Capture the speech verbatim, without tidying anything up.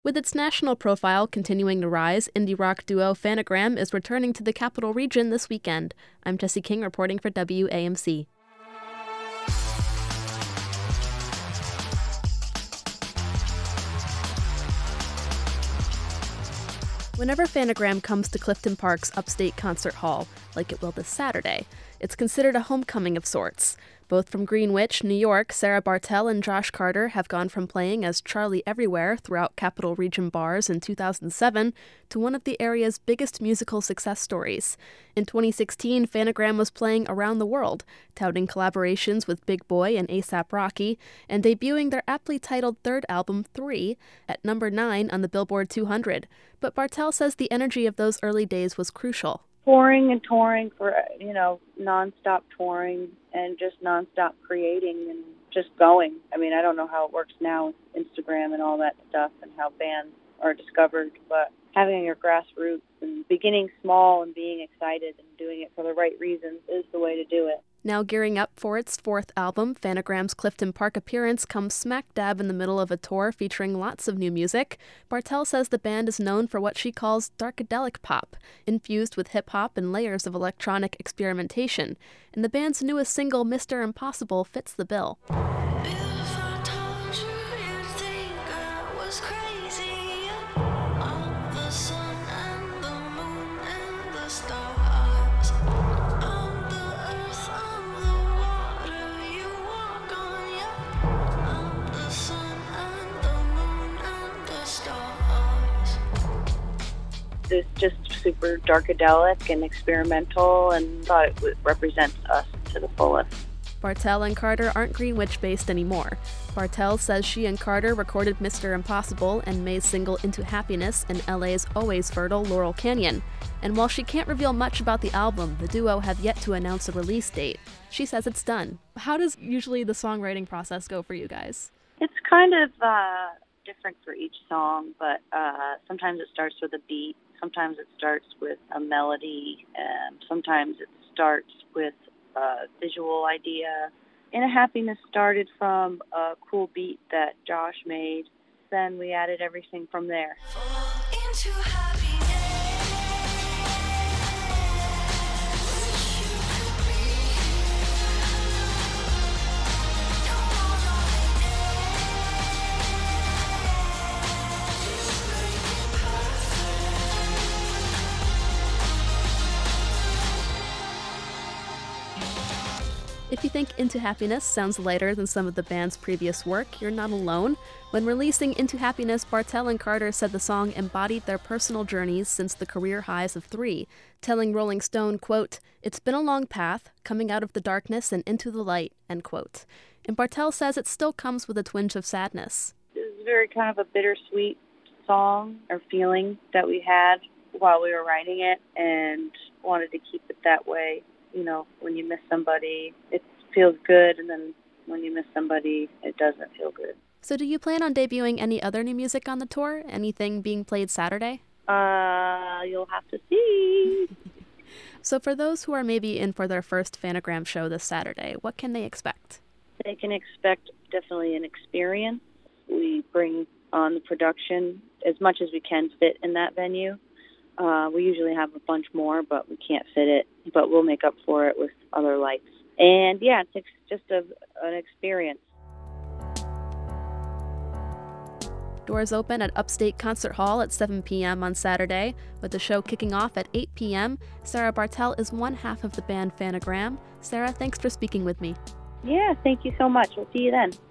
With its national profile continuing to rise, indie rock duo Phantogram is returning to the Capital Region this weekend. I'm Jesse King reporting for W A M C. Whenever Phantogram comes to Clifton Park's Upstate Concert Hall, like it will this Saturday, it's considered a homecoming of sorts. Both from Greenwich, New York, Sarah Bartell and Josh Carter have gone from playing as Charlie Everywhere throughout Capital Region bars in two thousand seven to one of the area's biggest musical success stories. In twenty sixteen, Phantogram was playing around the world, touting collaborations with Big Boi and A$AP Rocky, and debuting their aptly titled third album, Three, at number nine on the Billboard two hundred. But Bartell says the energy of those early days was crucial. Touring and touring for, you know, nonstop touring and just nonstop creating and just going. I mean, I don't know how it works now with Instagram and all that stuff and how bands are discovered, but having your grassroots and beginning small and being excited and doing it for the right reasons is the way to do it. Now gearing up for its fourth album, Phantogram's Clifton Park appearance comes smack dab in the middle of a tour featuring lots of new music. Bartell says the band is known for what she calls darkadelic pop, infused with hip-hop and layers of electronic experimentation, and the band's newest single, Mister Impossible, fits the bill. It's just super darkadelic and experimental, and thought it would represent us to the fullest. Bartell and Carter aren't Greenwich-based anymore. Bartell says she and Carter recorded Mister Impossible and May's single Into Happiness in L A's always fertile Laurel Canyon. And while she can't reveal much about the album, the duo have yet to announce a release date. She says it's done. How does usually the songwriting process go for you guys? It's kind of uh, different for each song, but uh, sometimes it starts with a beat. Sometimes it starts with a melody, and sometimes it starts with a visual idea. Into Happiness started from a cool beat that Josh made. Then we added everything from there. Into happiness. If you think Into Happiness sounds lighter than some of the band's previous work, you're not alone. When releasing Into Happiness, Bartell and Carter said the song embodied their personal journeys since the career highs of Three, telling Rolling Stone, quote, "It's been a long path, coming out of the darkness and into the light," end quote. And Bartell says it still comes with a twinge of sadness. It was very kind of a bittersweet song or feeling that we had while we were writing it, and wanted to keep it that way. You know, when you miss somebody, it feels good, and then when you miss somebody, it doesn't feel good. So do you plan on debuting any other new music on the tour? Anything being played Saturday? Uh, you'll have to see. So for those who are maybe in for their first Phantogram show this Saturday, what can they expect? They can expect definitely an experience. We bring on the production as much as we can fit in that venue. Uh, we usually have a bunch more, but we can't fit it. But we'll make up for it with other lights. And yeah, it's just a, an experience. Doors open at Upstate Concert Hall at seven p.m. on Saturday, with the show kicking off at eight p.m. Sarah Bartell is one half of the band Phantogram. Sarah, thanks for speaking with me. Yeah, thank you so much. We'll see you then.